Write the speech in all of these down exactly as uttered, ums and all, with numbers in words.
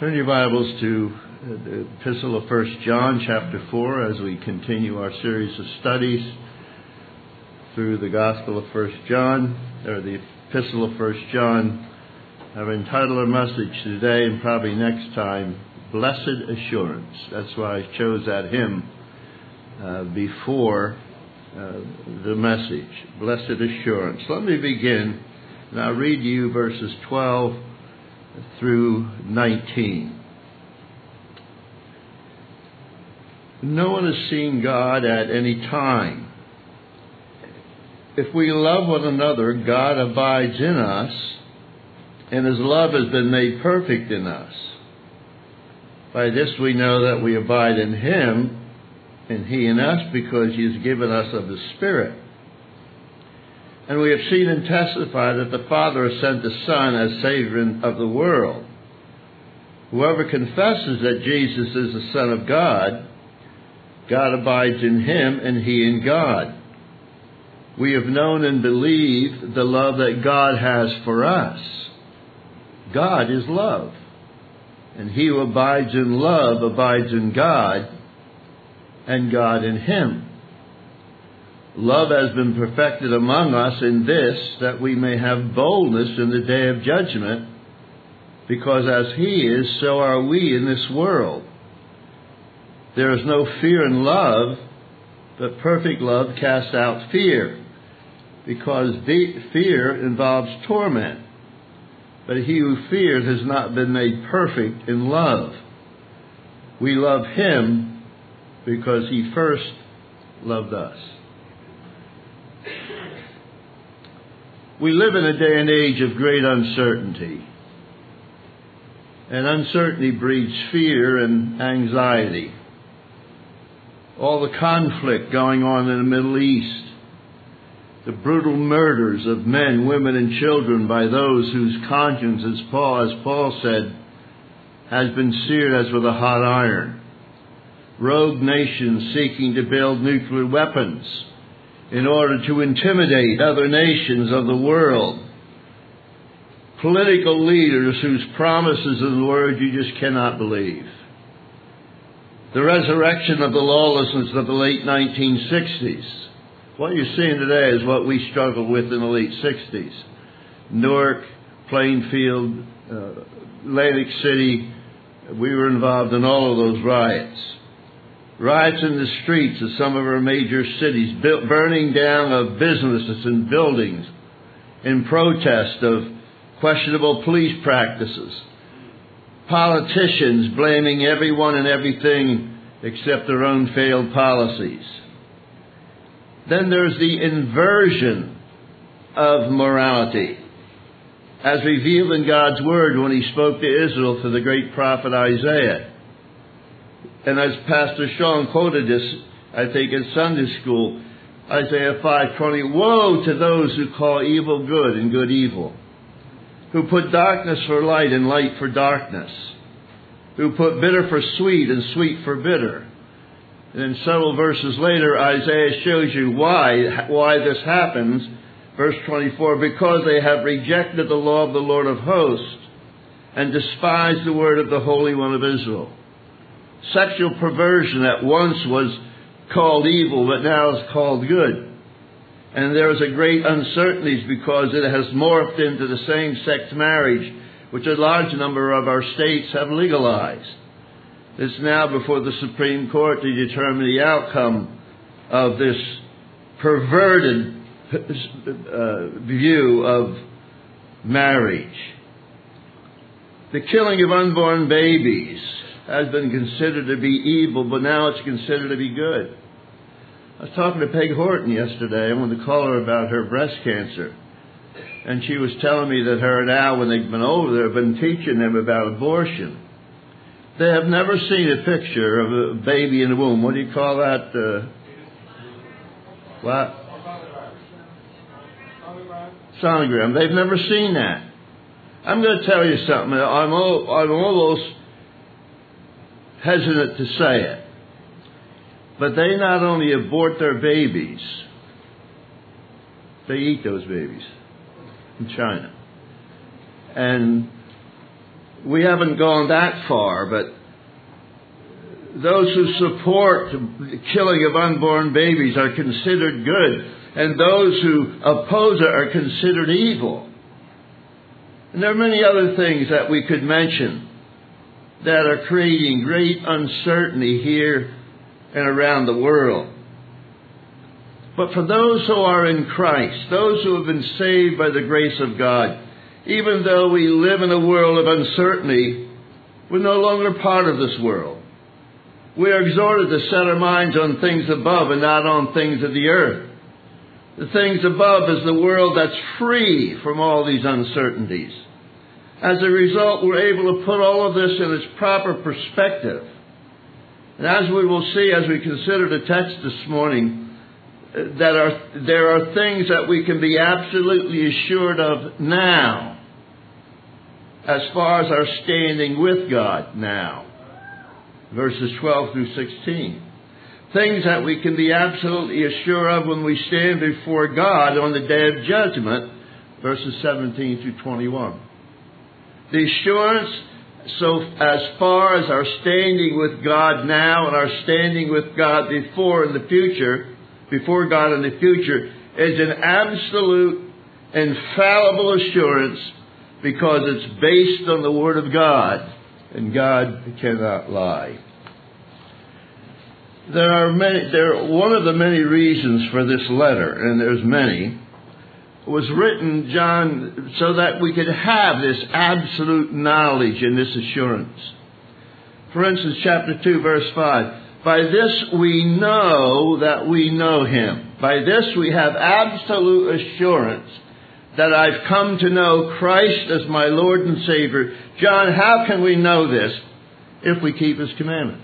Turn your Bibles to the Epistle of First John, chapter four, as we continue our series of studies through the Gospel of First John, or the Epistle of First John. I've entitled our message today and probably next time, Blessed Assurance. That's why I chose that hymn uh, before uh, the message, Blessed Assurance. Let me begin, and I'll read you verses twelve through nineteen. No one has seen God at any time. If we love one another, God abides in us, and His love has been made perfect in us. By this we know that we abide in Him, and He in us, because He has given us of His Spirit. And we have seen and testified that the Father has sent the Son as Savior of the world. Whoever confesses that Jesus is the Son of God, God abides in Him, and He in God. We have known and believed the love that God has for us. God is love, and he who abides in love abides in God, and God in him. Love has been perfected among us in this, that we may have boldness in the day of judgment, because as he is, so are we in this world. There is no fear in love, but perfect love casts out fear, because fear involves torment. But he who fears has not been made perfect in love. We love him because he first loved us. We live in a day and age of great uncertainty. And uncertainty breeds fear and anxiety. All the conflict going on in the Middle East, the brutal murders of men, women, and children by those whose conscience, as Paul, as Paul said, has been seared as with a hot iron. Rogue nations seeking to build nuclear weapons in order to intimidate other nations of the world. Political leaders whose promises of the word you just cannot believe. The resurrection of the lawlessness of the late nineteen sixties. What you're seeing today is what we struggled with in the late sixties. Newark, Plainfield, uh, Atlantic City, we were involved in all of those riots. Riots in the streets of some of our major cities, built, burning down of businesses and buildings in protest of questionable police practices. Politicians blaming everyone and everything except their own failed policies. Then there's the inversion of morality, as revealed in God's Word when He spoke to Israel through the great prophet Isaiah. And as Pastor Sean quoted this, I think in Sunday school, Isaiah five twenty, woe to those who call evil good and good evil, who put darkness for light and light for darkness, who put bitter for sweet and sweet for bitter. And then several verses later, Isaiah shows you why, why this happens. Verse twenty-four, because they have rejected the law of the Lord of hosts and despised the word of the Holy One of Israel. Sexual perversion that once was called evil, but now is called good. And there is a great uncertainty because it has morphed into the same-sex marriage, which a large number of our states have legalized. It's now before the Supreme Court to determine the outcome of this perverted uh, view of marriage. The killing of unborn babies has been considered to be evil, but now it's considered to be good. I was talking to Peg Horton yesterday. I wanted to call her about her breast cancer. And she was telling me that her and Al, when they've been over there, have been teaching them about abortion. They have never seen a picture of a baby in the womb. What do you call that? Uh, what? Sonogram. They've never seen that. I'm going to tell you something. I'm, all, I'm almost hesitant to say it. But they not only abort their babies, they eat those babies in China. And we haven't gone that far, but those who support the killing of unborn babies are considered good, and those who oppose it are considered evil. And there are many other things that we could mention that are creating great uncertainty here and around the world. But for those who are in Christ, those who have been saved by the grace of God, even though we live in a world of uncertainty, we're no longer part of this world. We are exhorted to set our minds on things above and not on things of the earth. The things above is the world that's free from all these uncertainties. As a result, we're able to put all of this in its proper perspective. And as we will see as we consider the text this morning, that are, there are things that we can be absolutely assured of now, as far as our standing with God now. Verses twelve through sixteen. Things that we can be absolutely assured of when we stand before God on the day of judgment. Verses seventeen through twenty-one. The assurance, so as far as our standing with God now and our standing with God before in the future, before God in the future, is an absolute, infallible assurance because it's based on the Word of God. And God cannot lie. There are many. There, one of the many reasons for this letter, and there's many, was written, John, so that we could have this absolute knowledge and this assurance. For instance, chapter two, verse five. By this we know that we know Him. By this we have absolute assurance that I've come to know Christ as my Lord and Savior. John, how can we know this? If we keep His commandments.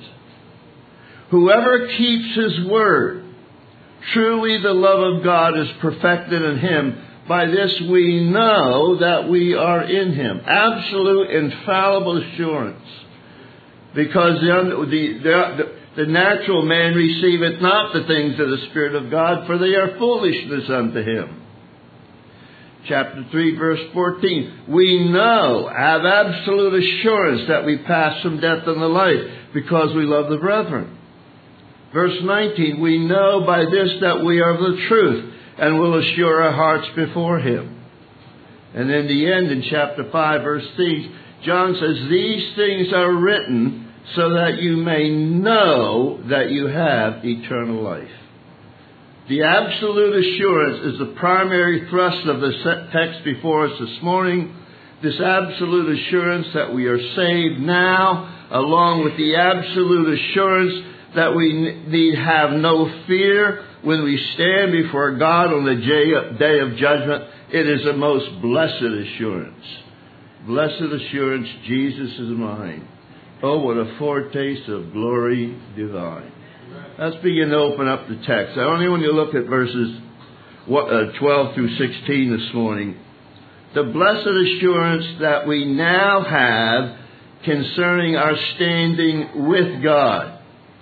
Whoever keeps His word, truly the love of God is perfected in him. By this we know that we are in Him. Absolute, infallible assurance. Because the, the, the, the natural man receiveth not the things of the Spirit of God, for they are foolishness unto him. Chapter three, verse fourteen. We know, have absolute assurance that we pass from death unto life because we love the brethren. Verse nineteen. We know by this that we are of the truth and will assure our hearts before Him. And in the end, in chapter five, verse three, John says, these things are written so that you may know that you have eternal life. The absolute assurance is the primary thrust of the text before us this morning. This absolute assurance that we are saved now, along with the absolute assurance that we need have no fear when we stand before God on the day of judgment. It is a most blessed assurance. Blessed assurance, Jesus is mine. Oh, what a foretaste of glory divine. Let's begin to open up the text. Only when you look at verses twelve through sixteen this morning. The blessed assurance that we now have concerning our standing with God.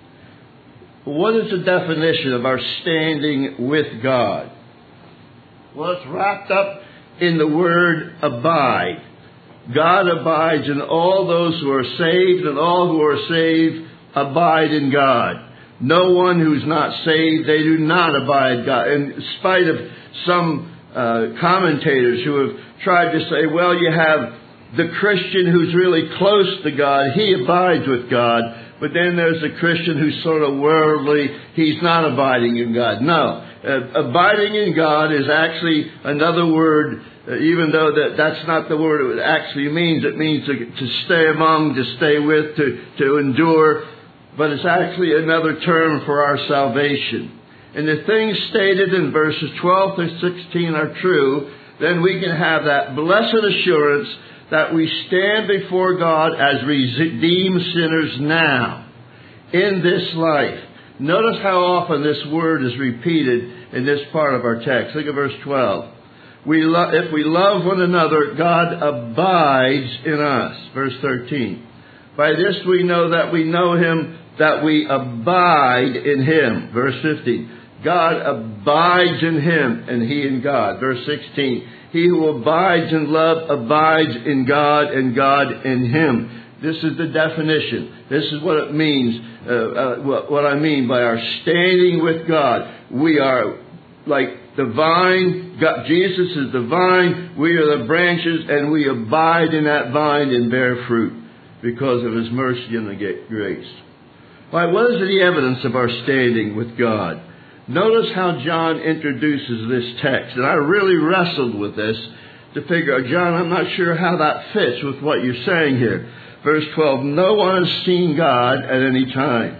What is the definition of our standing with God? Well, it's wrapped up in the word abide. God abides in all those who are saved, and all who are saved abide in God. No one who's not saved, they do not abide God. In spite of some uh, commentators who have tried to say, well, you have the Christian who's really close to God, he abides with God. But then there's the Christian who's sort of worldly, he's not abiding in God. No, uh, abiding in God is actually another word, uh, even though that, that's not the word it actually means. It means to, to stay among, to stay with, to, to endure. But it's actually another term for our salvation. And the things stated in verses twelve through sixteen are true, then we can have that blessed assurance that we stand before God as redeemed sinners now, in this life. Notice how often this word is repeated in this part of our text. Look at verse twelve. We lo- if we love one another, God abides in us. Verse thirteen. By this we know that we know Him, that we abide in Him. Verse fifteen. God abides in him, and he in God. Verse sixteen, he who abides in love abides in God, and God in him. This is the definition. This is what it means, uh, uh, what, what I mean by our standing with God. We are like the vine. God, Jesus is the vine. We are the branches, and we abide in that vine and bear fruit because of his mercy and the grace. Why, what is the evidence of our standing with God? Notice how John introduces this text. And I really wrestled with this to figure out, John, I'm not sure how that fits with what you're saying here. Verse twelve, no one has seen God at any time.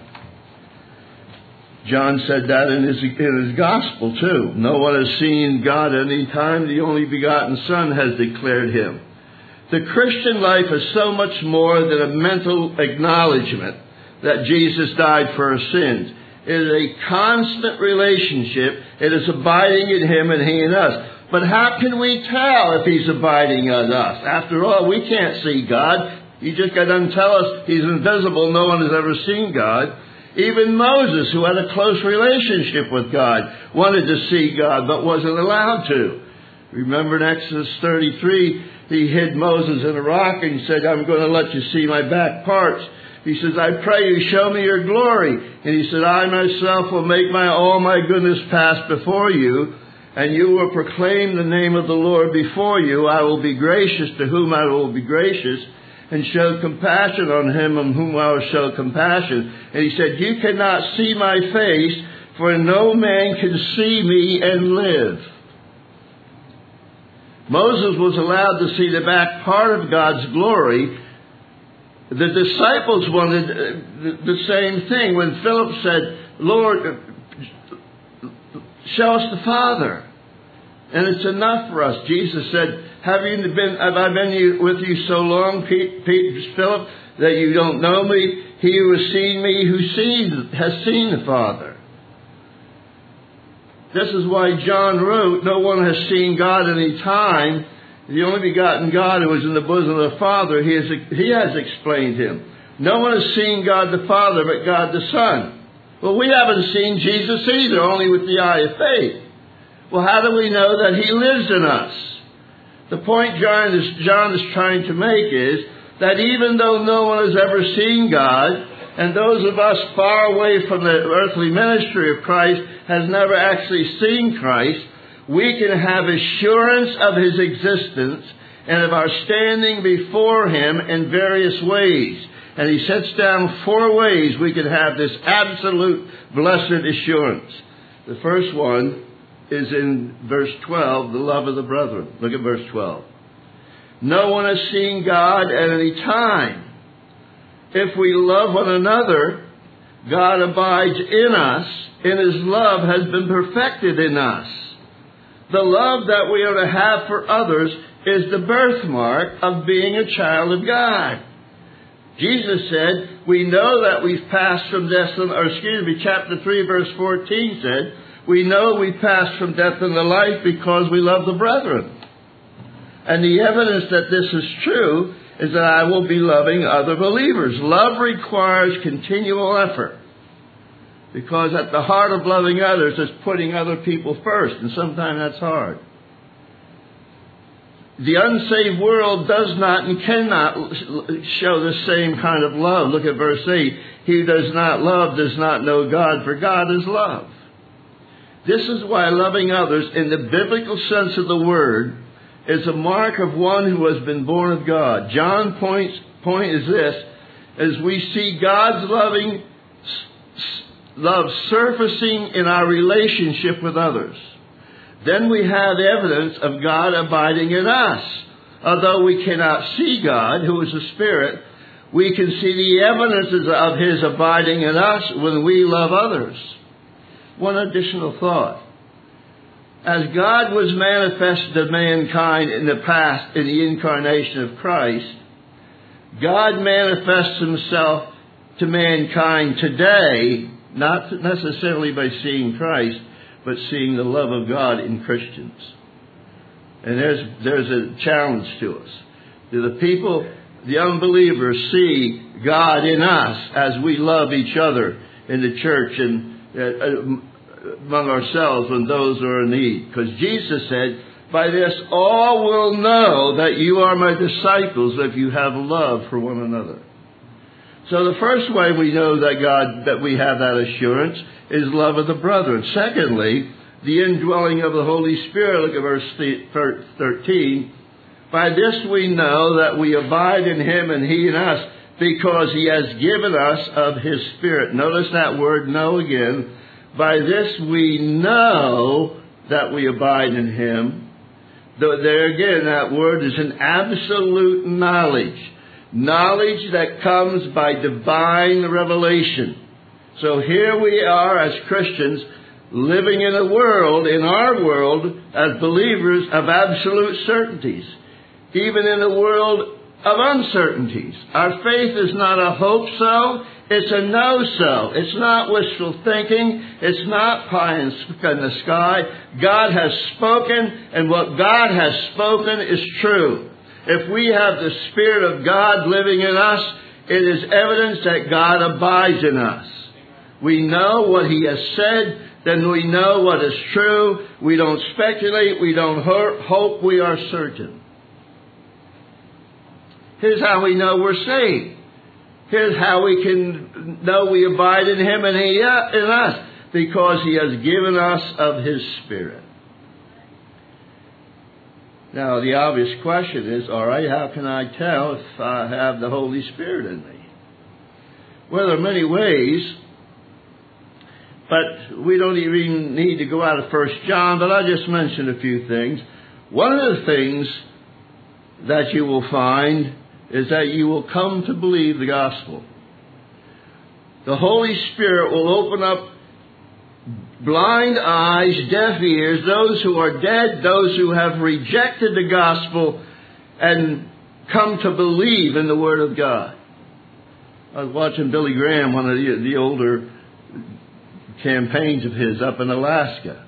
John said that in his, in his gospel too. No one has seen God at any time. The only begotten Son has declared him. The Christian life is so much more than a mental acknowledgement that Jesus died for our sins. It is a constant relationship. It is abiding in him and he in us. But how can we tell if he's abiding in us? After all, we can't see God. He just got done tell us he's invisible. No one has ever seen God. Even Moses, who had a close relationship with God, wanted to see God but wasn't allowed to. Remember in Exodus thirty-three, he hid Moses in a rock and he said, I'm going to let you see my back parts. He says, I pray you show me your glory. And he said, I myself will make my all my goodness pass before you, and you will proclaim the name of the Lord before you. I will be gracious to whom I will be gracious, and show compassion on him on whom I will show compassion. And he said, you cannot see my face, for no man can see me and live. Moses was allowed to see the back part of God's glory. The disciples wanted the same thing. When Philip said, Lord, show us the Father, and it's enough for us. Jesus said, have you been, have I been with you so long, Pete, Pete, Philip, that you don't know me? He who has seen me, who seen, has seen the Father. This is why John wrote, no one has seen God any time. The only begotten God who is in the bosom of the Father, he has, he has explained him. No one has seen God the Father but God the Son. Well, we haven't seen Jesus either, only with the eye of faith. Well, how do we know that he lives in us? The point John is, John is trying to make is that even though no one has ever seen God, and those of us far away from the earthly ministry of Christ has never actually seen Christ, we can have assurance of his existence and of our standing before him in various ways. And he sets down four ways we can have this absolute blessed assurance. The first one is in verse twelve, the love of the brethren. Look at verse twelve. No one has seen God at any time. If we love one another, God abides in us, and his love has been perfected in us. The love that we are to have for others is the birthmark of being a child of God. Jesus said, we know that we've passed from death, or excuse me, chapter three, verse fourteen said, we know we passed from death into life because we love the brethren. And the evidence that this is true is that I will be loving other believers. Love requires continual effort. Because at the heart of loving others is putting other people first. And sometimes that's hard. The unsaved world does not and cannot show the same kind of love. Look at verse eight. He who does not love does not know God, for God is love. This is why loving others in the biblical sense of the word is a mark of one who has been born of God. John's point, point is this, as we see God's loving love surfacing in our relationship with others, then we have evidence of God abiding in us. Although we cannot see God, who is a spirit, we can see the evidences of his abiding in us when we love others. One additional thought. As God was manifested to mankind in the past in the incarnation of Christ, God manifests himself to mankind today, not necessarily by seeing Christ, but seeing the love of God in Christians. And there's there's a challenge to us. Do the people, the unbelievers, see God in us as we love each other in the church? And uh, among ourselves when those are in need. Because Jesus said, by this all will know that you are my disciples if you have love for one another. So the first way we know that God, that we have that assurance is love of the brethren. Secondly, the indwelling of the Holy Spirit. Look at verse thirteen. By this we know that we abide in him and he in us, because he has given us of his Spirit. Notice that word know again. By this we know that we abide in him. Though there again, that word is an absolute knowledge. Knowledge that comes by divine revelation. So here we are as Christians living in a world, in our world, as believers of absolute certainties. Even in a world of uncertainties. Our faith is not a hope so, it's a know so. It's not wishful thinking, it's not pie in the sky. God has spoken, and what God has spoken is true. If we have the Spirit of God living in us, it is evidence that God abides in us. We know what he has said, then we know what is true. We don't speculate, we don't hope, we are certain. Here's how we know we're saved. Here's how we can know we abide in him and he in us. Because he has given us of his Spirit. Now, the obvious question is, all right, how can I tell if I have the Holy Spirit in me? Well, there are many ways, but we don't even need to go out of First John, but I'll just mention a few things. One of the things that you will find is that you will come to believe the gospel. The Holy Spirit will open up blind eyes, deaf ears, those who are dead, those who have rejected the gospel, and come to believe in the Word of God. I was watching Billy Graham, one of the, the older campaigns of his up in Alaska.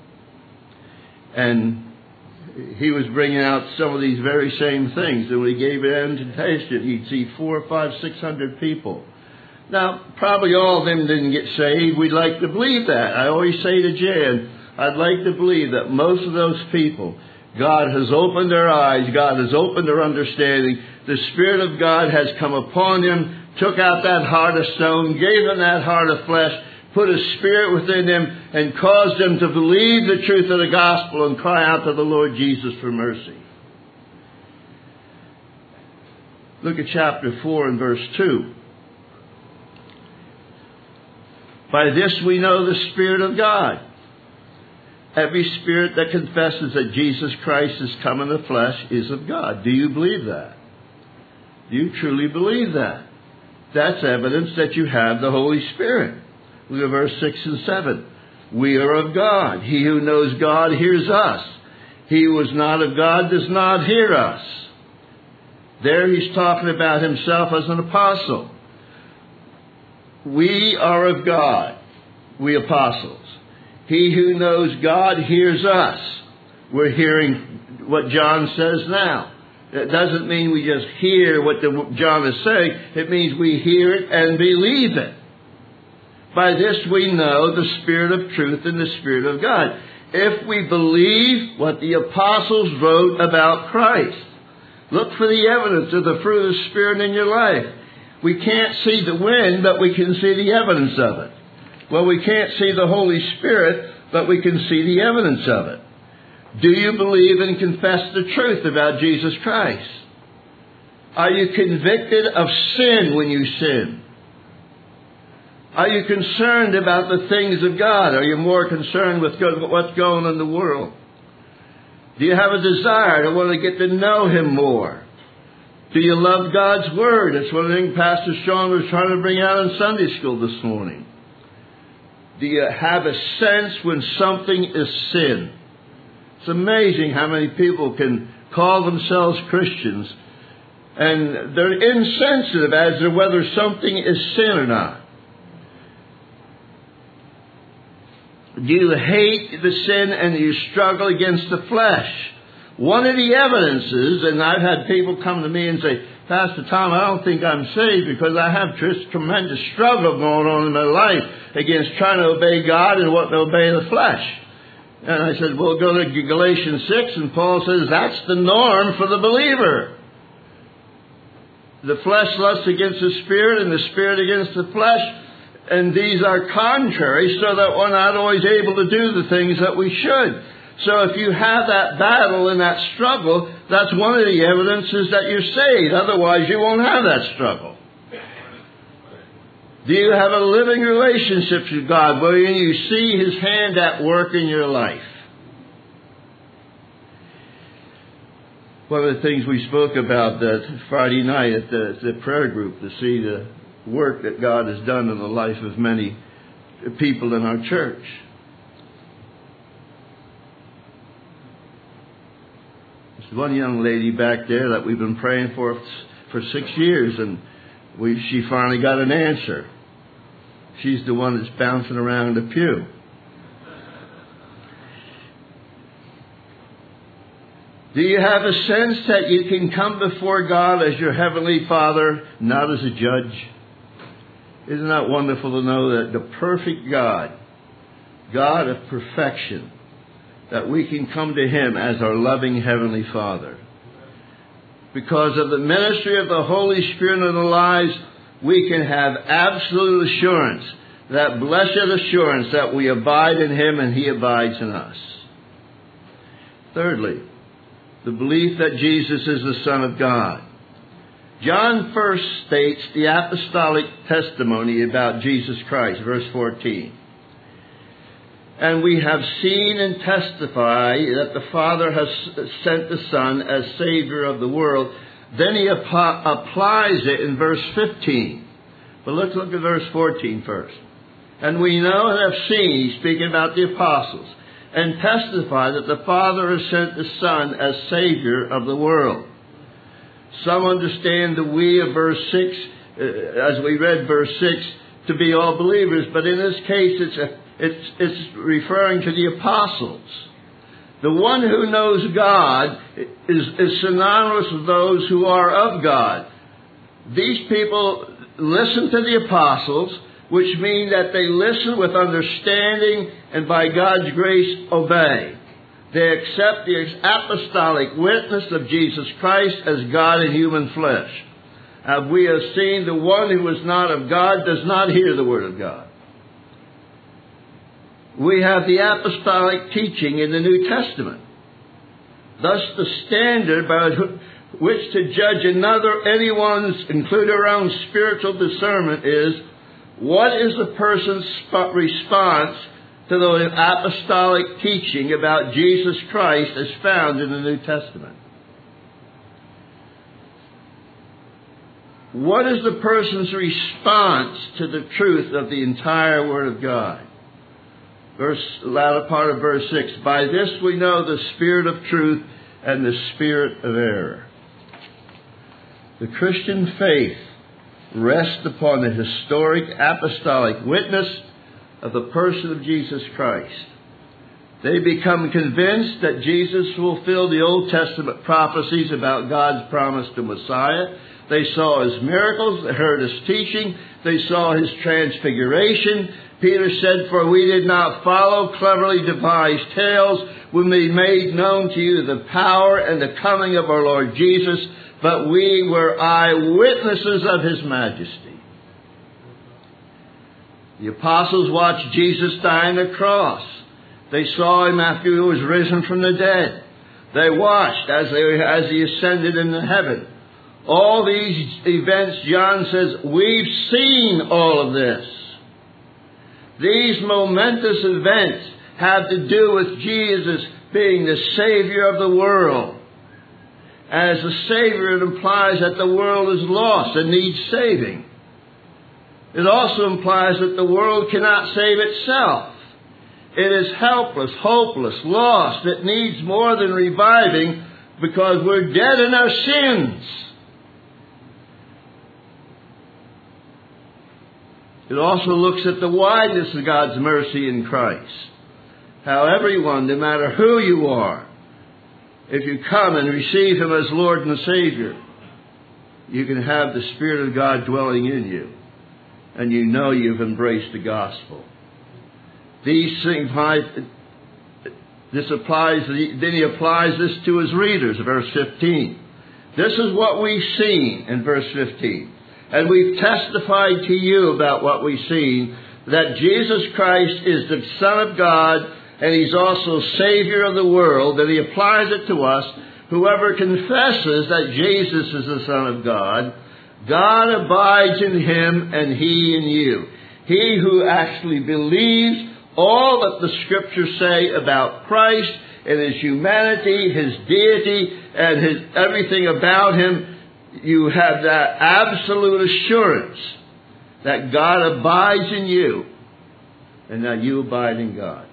And he was bringing out some of these very same things. And when he gave an invitation, he'd see four, five, six hundred people. Now, probably all of them didn't get saved. We'd like to believe that. I always say to Jan, I'd like to believe that most of those people, God has opened their eyes, God has opened their understanding, the Spirit of God has come upon them, took out that heart of stone, gave them that heart of flesh, put a spirit within them, and caused them to believe the truth of the gospel and cry out to the Lord Jesus for mercy. Look at chapter four and verse two. By this we know the Spirit of God. Every spirit that confesses that Jesus Christ has come in the flesh is of God. Do you believe that? Do you truly believe that? That's evidence that you have the Holy Spirit. Look at verse six and seven. We are of God. He who knows God hears us. He who is not of God does not hear us. There he's talking about himself as an apostle. We are of God, we apostles. He who knows God hears us. We're hearing what John says now. That doesn't mean we just hear what the, John is saying. It means we hear it and believe it. By this we know the Spirit of truth and the Spirit of God. If we believe what the apostles wrote about Christ. Look for the evidence of the fruit of the Spirit in your life. We can't see the wind, but we can see the evidence of it. Well, we can't see the Holy Spirit, but we can see the evidence of it. Do you believe and confess the truth about Jesus Christ? Are you convicted of sin when you sin? Are you concerned about the things of God? Are you more concerned with what's going on in the world? Do you have a desire to want to get to know Him more? Do you love God's Word? That's one of the things Pastor Sean was trying to bring out in Sunday school this morning. Do you have a sense when something is sin? It's amazing how many people can call themselves Christians and they're insensitive as to whether something is sin or not. Do you hate the sin and do you struggle against the flesh? One of the evidences, and I've had people come to me and say, Pastor Tom, I don't think I'm saved because I have this tremendous struggle going on in my life. against trying to obey God and wanting to obey the flesh. And I said, well, go to Galatians six, and Paul says that's the norm for the believer. The flesh lusts against the Spirit, and the Spirit against the flesh. And these are contrary, so that we're not always able to do the things that we should. So if you have that battle and that struggle, that's one of the evidences that you're saved. Otherwise, you won't have that struggle. Do you have a living relationship with God where you see His hand at work in your life? One of the things we spoke about that Friday night at the, the prayer group, to see the work that God has done in the life of many people in our church. There's one young lady back there that we've been praying for for six years, and we, she finally got an answer. She's the one that's bouncing around the pew. Do you have a sense that you can come before God as your Heavenly Father, not as a judge? Isn't that wonderful to know that the perfect God, God of perfection, that we can come to Him as our loving Heavenly Father? Because of the ministry of the Holy Spirit in our lives, we can have absolute assurance, that blessed assurance that we abide in Him and He abides in us. Thirdly, the belief that Jesus is the Son of God. John first states the apostolic testimony about Jesus Christ, verse fourteen. And we have seen and testify that the Father has sent the Son as Savior of the world. Then he ap- applies it in verse fifteen. But let's look at verse fourteen first. And we know and have seen, he's speaking about the apostles, and testify that the Father has sent the Son as Savior of the world. Some understand the we of verse six, uh, as we read verse six, to be all believers. But in this case, it's, a, it's, it's referring to the apostles. The one who knows God is, is synonymous with those who are of God. These people listen to the apostles, which mean that they listen with understanding and by God's grace obey. They accept the apostolic witness of Jesus Christ as God in human flesh. As we have seen, the one who is not of God does not hear the word of God. We have the apostolic teaching in the New Testament. Thus, the standard by which to judge another, anyone's, including our own spiritual discernment, is what is the person's response to the apostolic teaching about Jesus Christ as found in the New Testament? What is the person's response to the truth of the entire Word of God? Verse, latter part of verse six. By this we know the spirit of truth and the spirit of error. The Christian faith rests upon the historic apostolic witness of the person of Jesus Christ. They become convinced that Jesus fulfilled the Old Testament prophecies about God's promise to Messiah. They saw His miracles, they heard His teaching, they saw His transfiguration. Peter said, for we did not follow cleverly devised tales when we made known to you the power and the coming of our Lord Jesus, but we were eyewitnesses of His majesty. The apostles watched Jesus die on the cross. They saw Him after He was risen from the dead. They watched as, they, as He ascended into heaven. All these events, John says, we've seen all of this. These momentous events have to do with Jesus being the Savior of the world. As a Savior, it implies that the world is lost and needs saving. It also implies that the world cannot save itself. It is helpless, hopeless, lost. It needs more than reviving because we're dead in our sins. It also looks at the wideness of God's mercy in Christ. How everyone, no matter who you are, if you come and receive Him as Lord and Savior, you can have the Spirit of God dwelling in you. and you know you've embraced the gospel. These things, this applies, then he applies this to his readers, verse fifteen. This is what we've seen in verse fifteen. And we've testified to you about what we've seen, that Jesus Christ is the Son of God, and He's also Savior of the world. And He applies it to us. Whoever confesses that Jesus is the Son of God, God abides in him and He in you. He who actually believes all that the Scriptures say about Christ and His humanity, His deity, and his, everything about Him, you have that absolute assurance that God abides in you and that you abide in God.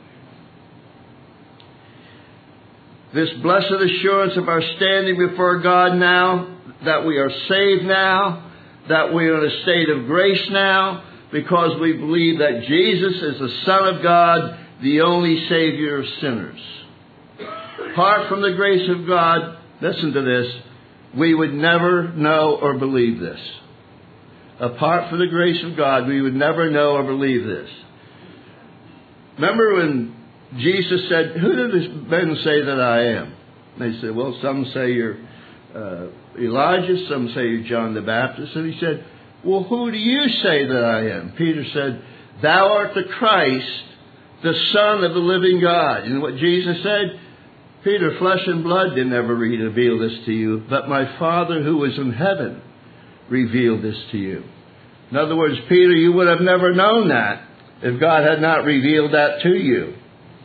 This blessed assurance of our standing before God now, that we are saved now, that we are in a state of grace now, because we believe that Jesus is the Son of God, the only Savior of sinners. Apart from the grace of God, listen to this, we would never know or believe this. Apart from the grace of God, we would never know or believe this. Remember when Jesus said, who do the men say that I am? And they said, well, some say you're uh, Elijah, some say you're John the Baptist. And he said, well, who do you say that I am? Peter said, thou art the Christ, the Son of the living God. And what Jesus said, Peter, flesh and blood didn't ever reveal this to you, but my Father who is in heaven revealed this to you. In other words, Peter, you would have never known that if God had not revealed that to you.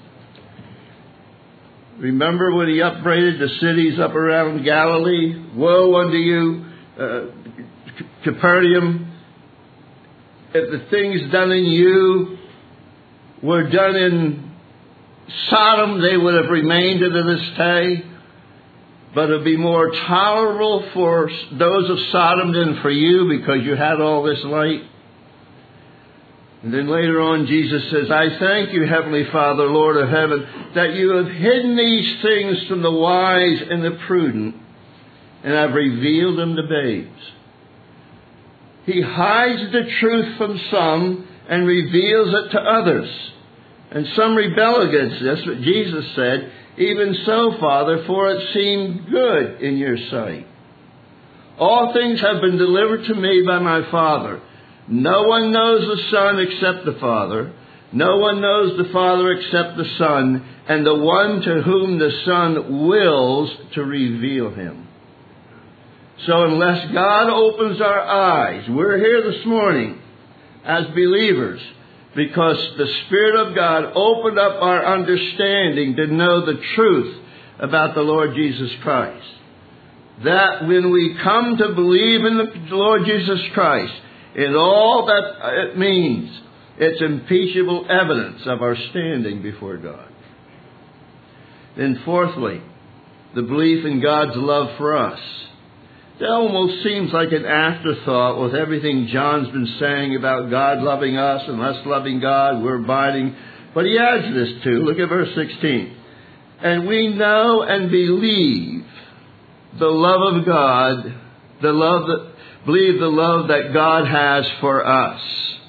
Remember when He upbraided the cities up around Galilee? Woe unto you, uh, Capernaum, if the things done in you were done in Sodom, they would have remained to this day. But it would be more tolerable for those of Sodom than for you, because you had all this light. And then later on, Jesus says, I thank you, Heavenly Father, Lord of heaven, that you have hidden these things from the wise and the prudent, and have revealed them to babes. He hides the truth from some and reveals it to others. And some rebel against this, but Jesus said, even so, Father, for it seemed good in your sight. All things have been delivered to me by my Father. No one knows the Son except the Father. No one knows the Father except the Son, and the one to whom the Son wills to reveal Him. So unless God opens our eyes, we're here this morning as believers because the Spirit of God opened up our understanding to know the truth about the Lord Jesus Christ. That when we come to believe in the Lord Jesus Christ, in all that it means, it's impeachable evidence of our standing before God. Then fourthly, the belief in God's love for us. That almost seems like an afterthought with everything John's been saying about God loving us and us loving God, we're abiding. But he adds this too. Look at verse sixteen. And we know and believe the love of God, the love that, believe the love that God has for us.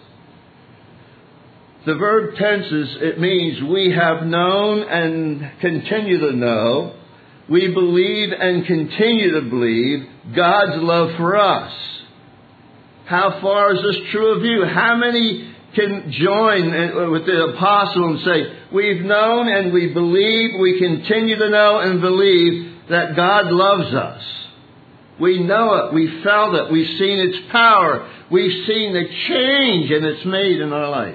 The verb tenses, it means we have known and continue to know. We believe and continue to believe God's love for us. How far is this true of you? How many can join with the apostle and say, we've known and we believe, we continue to know and believe that God loves us. We know it, we felt it, we've seen its power, we've seen the change and it's made in our life.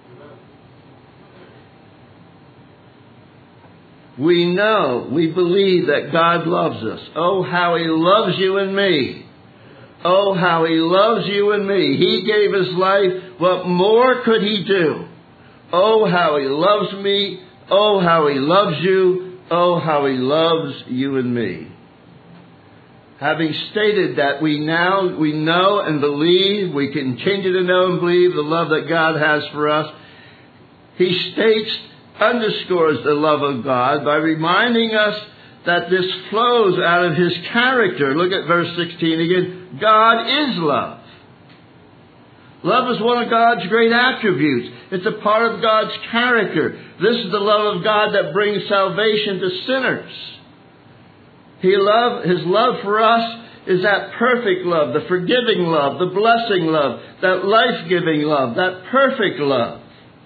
We know, we believe that God loves us. Oh, how He loves you and me. Oh, how He loves you and me. He gave His life. What more could He do? Oh, how He loves me. Oh, how He loves you. Oh, how He loves you and me. Having stated that we now, we know and believe, we continue to know and believe the love that God has for us, he states, underscores the love of God by reminding us that this flows out of His character. Look at verse sixteen again. God is love. Love is one of God's great attributes. It's a part of God's character. This is the love of God that brings salvation to sinners. He love, His love for us is that perfect love, the forgiving love, the blessing love, that life-giving love, that perfect love.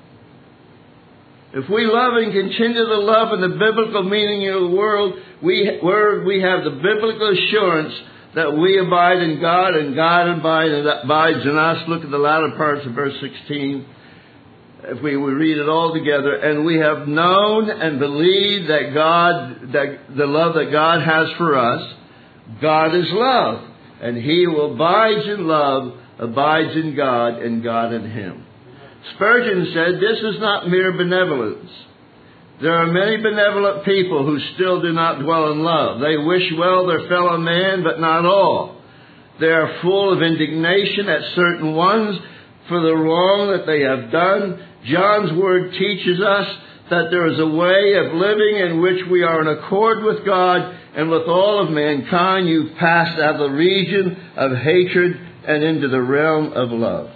If we love and continue to love in the biblical meaning of the world, we, word, we have the biblical assurance that we abide in God and God abide, abides in us. Look at the latter parts of verse sixteen. If we would read it all together. And we have known and believed that God, that the love that God has for us, God is love. And he who abides in love abides in God and God in him. Spurgeon said, this is not mere benevolence. There are many benevolent people who still do not dwell in love. They wish well their fellow man, but not all. They are full of indignation at certain ones for the wrong that they have done. John's word teaches us that there is a way of living in which we are in accord with God and with all of mankind. You've passed out of the region of hatred and into the realm of love.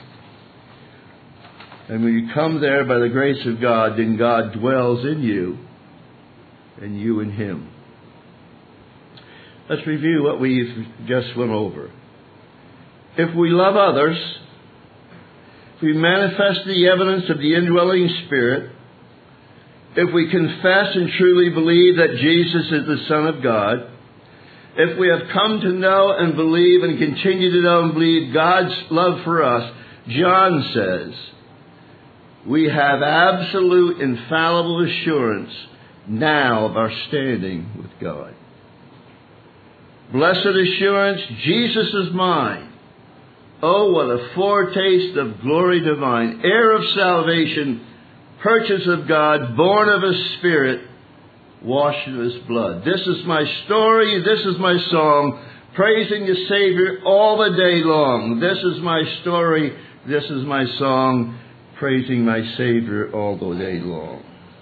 And when you come there by the grace of God, then God dwells in you and you in him. Let's review what we've just went over. If we love others, if we manifest the evidence of the indwelling Spirit, if we confess and truly believe that Jesus is the Son of God, if we have come to know and believe and continue to know and believe God's love for us, John says, we have absolute, infallible assurance now of our standing with God. Blessed assurance, Jesus is mine. Oh, what a foretaste of glory divine, heir of salvation, purchase of God, born of His Spirit, washed in His blood. This is my story, this is my song, praising the Savior all the day long. This is my story, this is my song, praising my Savior all the day long.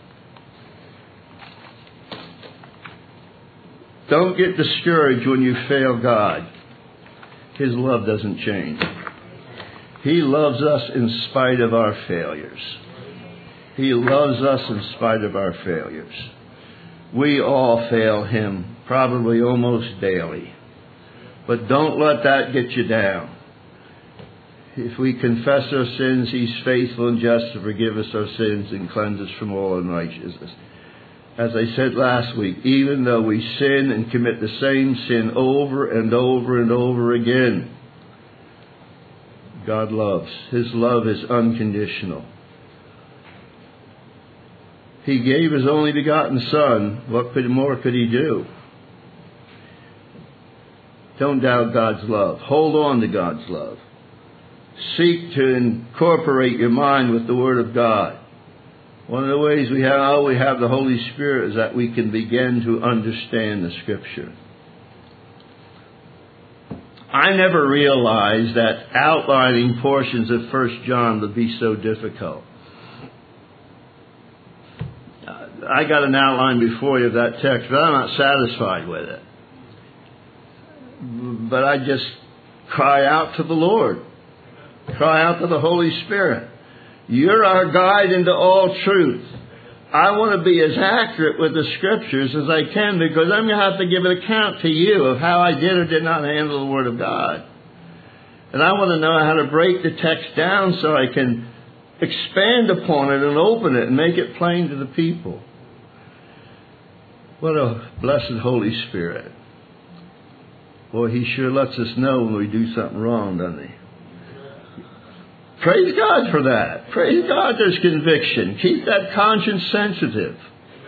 Don't get discouraged when you fail God. His love doesn't change. He loves us in spite of our failures. He loves us in spite of our failures. We all fail Him, probably almost daily. But don't let that get you down. If we confess our sins, He's faithful and just to forgive us our sins and cleanse us from all unrighteousness. As I said last week, even though we sin and commit the same sin over and over and over again, God loves. His love is unconditional. He gave His only begotten Son. What could, more could He do? Don't doubt God's love. Hold on to God's love. Seek to incorporate your mind with the Word of God. One of the ways we have, how we have the Holy Spirit is that we can begin to understand the Scripture. I never realized that outlining portions of First John would be so difficult. I got an outline before you of that text, but I'm not satisfied with it. But I just cry out to the Lord. Cry out to the Holy Spirit. You're our guide into all truth. I want to be as accurate with the Scriptures as I can, because I'm going to have to give an account to you of how I did or did not handle the Word of God. And I want to know how to break the text down so I can expand upon it and open it and make it plain to the people. What a blessed Holy Spirit. Boy, He sure lets us know when we do something wrong, doesn't He? Praise God for that. Praise God there's conviction. Keep that conscience sensitive.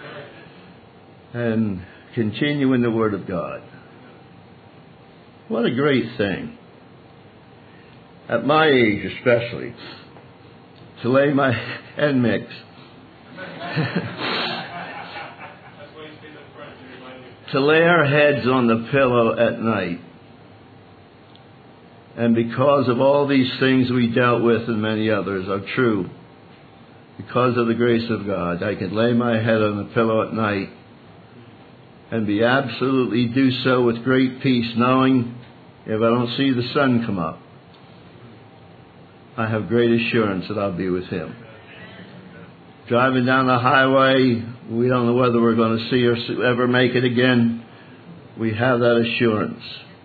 And continue in the Word of God. What a great thing. At my age especially, to lay my head mix. To lay our heads on the pillow at night. And because of all these things we dealt with and many others are true, because of the grace of God, I could lay my head on the pillow at night and be absolutely do so with great peace, knowing if I don't see the sun come up, I have great assurance that I'll be with Him. Driving down the highway, we don't know whether we're going to see or ever make it again. We have that assurance.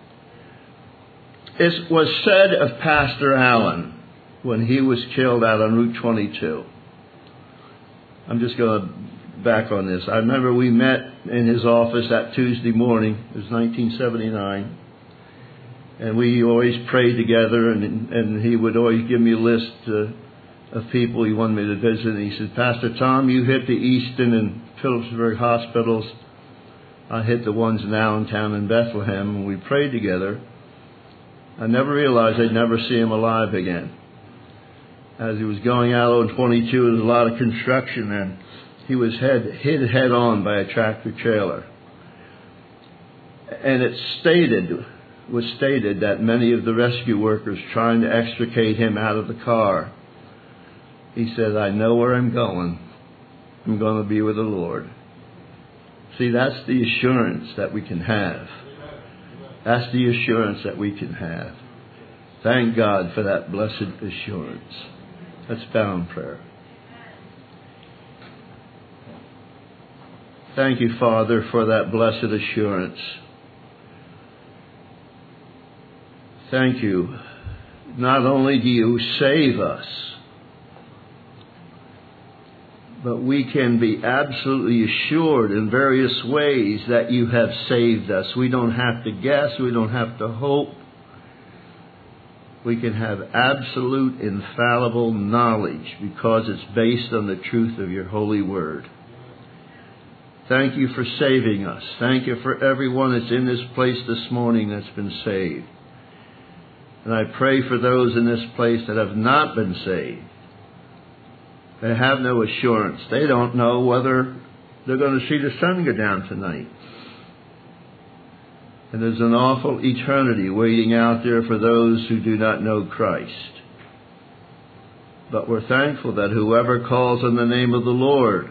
It was said of Pastor Allen when he was killed out on Route twenty-two. I'm just going to back on this. I remember we met in his office that Tuesday morning. It was nineteen seventy-nine. And we always prayed together, and, and he would always give me a list uh, of people he wanted me to visit. And he said, Pastor Tom, you hit the Easton and Phillipsburg hospitals. I hit the ones in Allentown and Bethlehem, and we prayed together. I never realized I'd never see him alive again. As he was going out on twenty-two, there was a lot of construction, and he was head, hit head on by a tractor trailer. And it stated, was stated that many of the rescue workers trying to extricate him out of the car, he said, I know where I'm going. I'm going to be with the Lord. See, that's the assurance that we can have. That's the assurance that we can have. Thank God for that blessed assurance. Let's bow in prayer. Thank you, Father, for that blessed assurance. Thank you. Not only do you save us, but we can be absolutely assured in various ways that you have saved us. We don't have to guess. We don't have to hope. We can have absolute, infallible knowledge because it's based on the truth of your holy word. Thank you for saving us. Thank you for everyone that's in this place this morning that's been saved. And I pray for those in this place that have not been saved. They have no assurance. They don't know whether they're going to see the sun go down tonight. And there's an awful eternity waiting out there for those who do not know Christ. But we're thankful that whoever calls on the name of the Lord,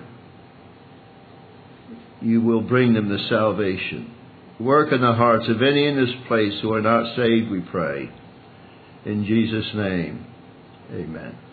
you will bring them to salvation. Work in the hearts of any in this place who are not saved, we pray. In Jesus' name, amen.